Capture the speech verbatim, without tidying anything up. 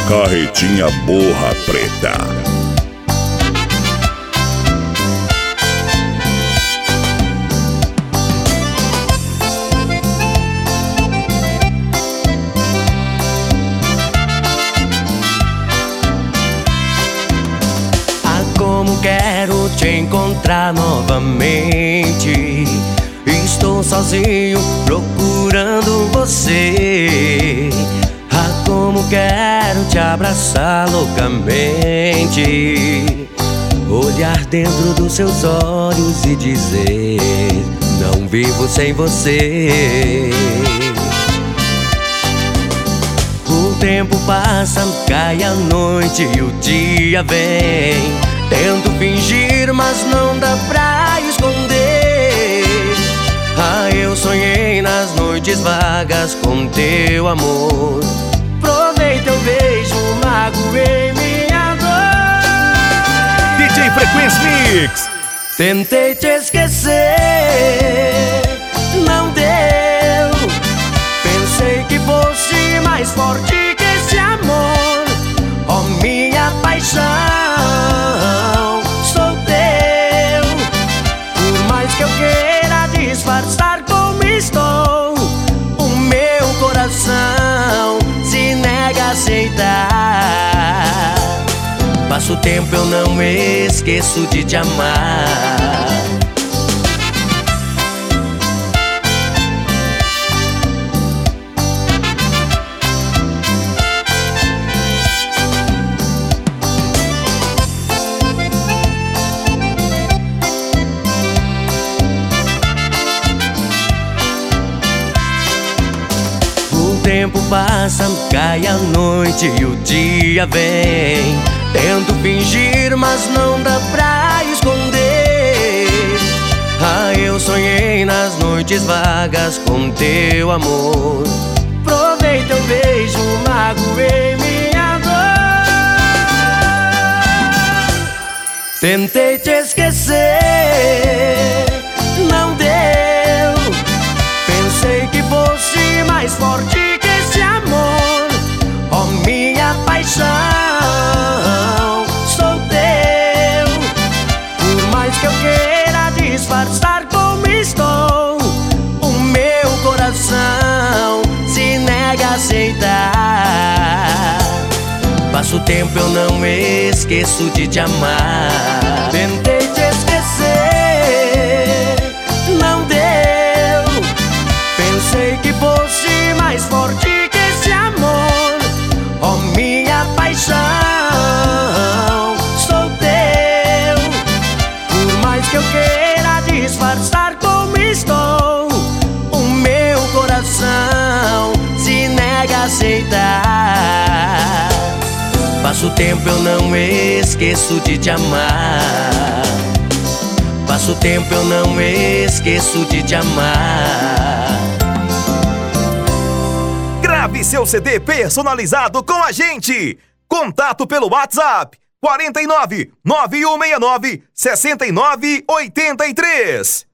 Carretinha Borra Preta. Como quero te encontrar novamente. Estou sozinho procurando você. Ah, como quero te abraçar loucamente. Olhar dentro dos seus olhos e dizer: não vivo sem você. O tempo passa, cai a noite e o dia vem. Tento fingir, mas não dá pra esconder. Ah, eu sonhei nas noites vagas com teu amor. Provei teu beijo, magoei minha dor. D J Frequência Mix. Tentei te esquecer, não deu. Pensei que fosse mais forte que esse amor. Oh, minha paixão, sou teu. Por mais que eu queira disfarçar como estou, o meu coração se nega a aceitar. Passa o tempo, eu não esqueço de te amar. O tempo passa, cai a noite e o dia vem. Tento fingir, mas não dá pra esconder. Ah, eu sonhei nas noites vagas com teu amor. Provei teu beijo, magoei minha dor. Tentei te esquecer, não deu. Pensei que fosse mais forte que esse amor. Oh, minha paixão, sou teu. Por mais que eu queira disfarçar como estou, o meu coração se nega a aceitar. Passa o tempo, eu não esqueço de te amar. Tentei te esquecer, não deu. Pensei que fosse mais forte que esse amor. Oh, minha paixão, sou teu. Por mais que eu queira disfarçar como estou, o meu coração se nega a aceitar. Passa o tempo, eu não esqueço de te amar. Passa o tempo, eu não esqueço de te amar. Grave seu C D personalizado com a gente. Contato pelo WhatsApp quarenta e nove, nove um seis nove, sessenta e nove oitenta e três.